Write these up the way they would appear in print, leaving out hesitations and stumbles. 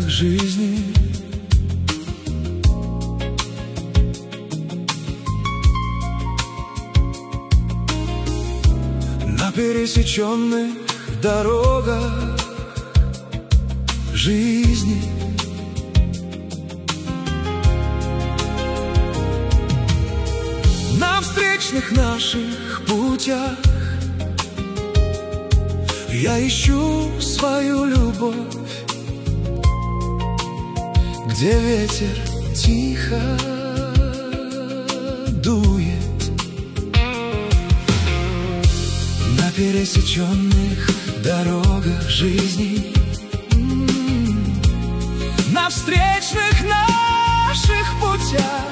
жизни. На пересеченных дорогах жизни. На встречных наших путях я ищу свою любовь, где ветер тихо дует. На пересеченных дорогах жизни, на встречных наших путях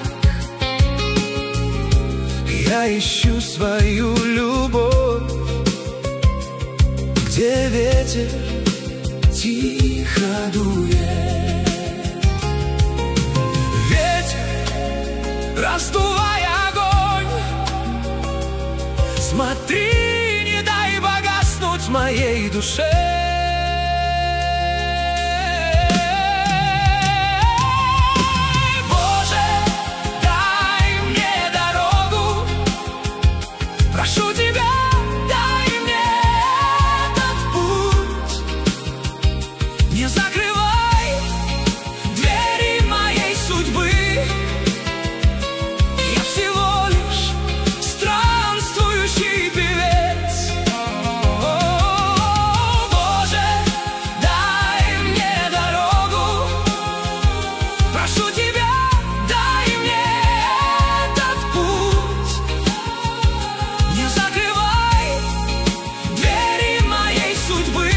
я ищу свою любовь, где ветер тихо дует. Ветер, раздувай огонь, смотри, не дай погаснуть моей душе. Прошу тебя, дай мне этот путь. Не закрывай двери моей судьбы. Я всего лишь странствующий певец. О, Боже, дай мне дорогу. Прошу тебя, дай мне этот путь. Не закрывай двери моей судьбы.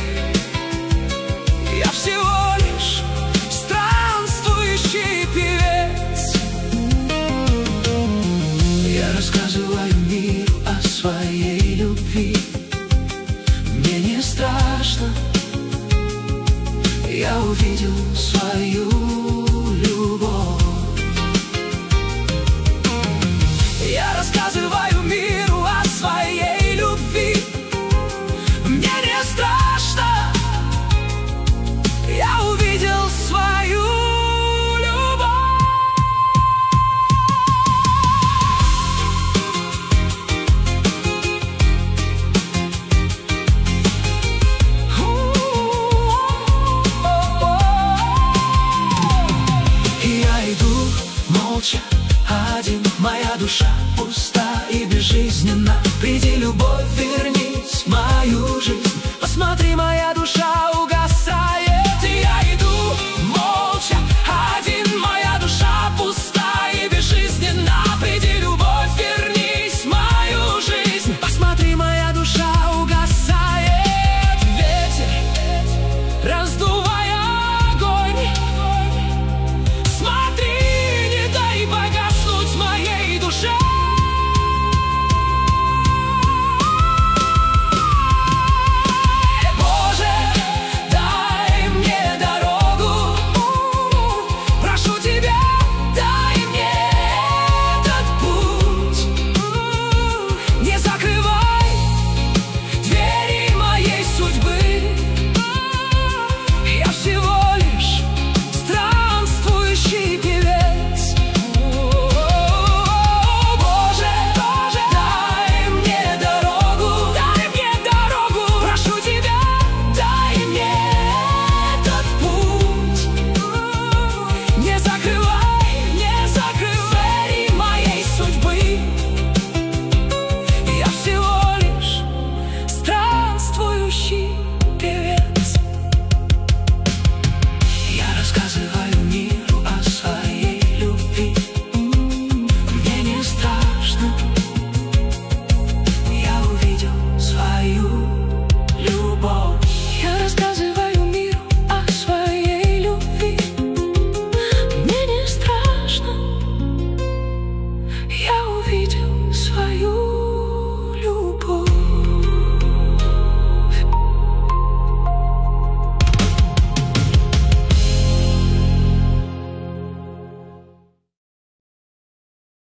Я всего лишь странствующий певец. Я рассказываю миру о своей любви. Мне не страшно. Я увидел свою любовь. Я рассказываю миру о своей любви. Мне не страшно. Я увидел свою любовь. Я иду молча один, моя душа пуста и безжизненна. Приди, любовь, вернись в мою жизнь. Посмотри, моя душа